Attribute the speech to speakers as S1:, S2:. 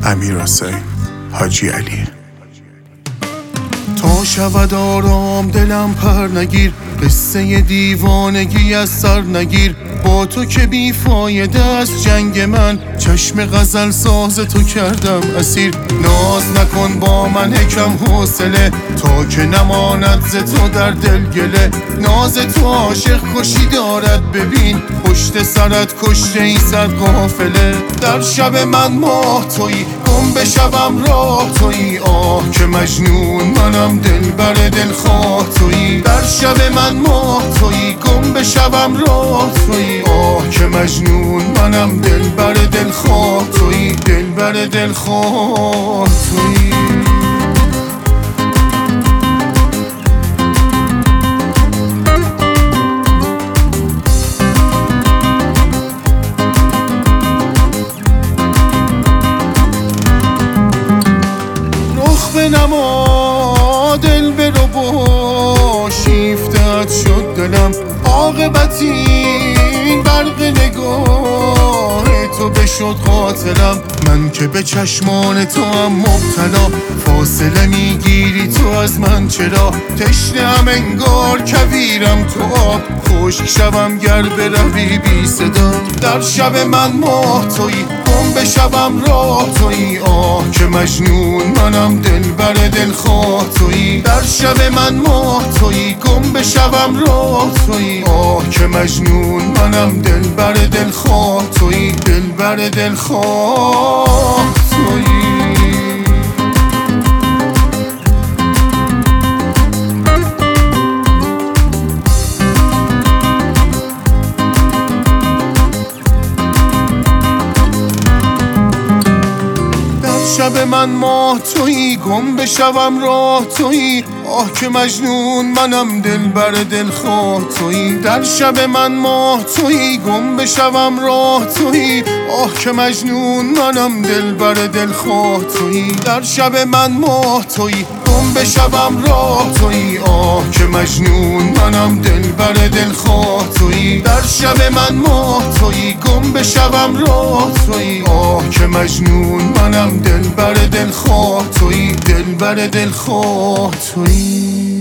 S1: امیرحسین حاجی علی. تا شود آرام دلم پر نگیر، قصه دیوانگی از سر نگیر. با تو که بیفایده از جنگ من، چشم غزل ساز تو کردم اسیر. ناز نکن با من کم حوصله، تا که نماند ز تو در دل گله. ناز تو عاشق کشی دارد، ببین پشت سرت کشته ای صد قافله. در شب من ماه تویی، گم بشوم راه تویی. آه که مجنون منم، دلبر دلخواه تویی. در شب من ماه تویی، گم بشوم راه تویی. آه که مجنون منم، دلبر دلخواه تویی. دلبر دلخواه تویی. نما دل برو با شیفتت شد دلم، عاقبتی برق نگاه تو بشد قاتلم. من که به چشمان تو هم مبتلا، فاصله میگیری تو از من چرا؟ تشنه هم انگار کویرم تو آب، خشک شوم گر بروی بی صدا. در شب من ماه تویی، گم بشوم راه تویی. آه که مجنون منم، دلبر دلخواه تویی. در شب من ماه تویی، گم بشوم راه تویی. آه که مجنون منم، دلبر دلخواه تویی. دلبر دلخواه تویی. شب من ماه تویی، گم بشوم راه تویی. آه که مجنون منم، دلبر دلخواه تویی. در شب من ماه تویی، گم بشوم راه تویی. آه که مجنون منم، دلبر دلخواه تویی. در شب من ماه تویی، گم بشوم راه تویی. آه که مجنون منم، دلبر دلخواه تویی. در شب من ماه تویی، گم بشوم راه تویی. آه که مجنون منم، دلبر دلخواه تویی. دلبر دلخواه تویی.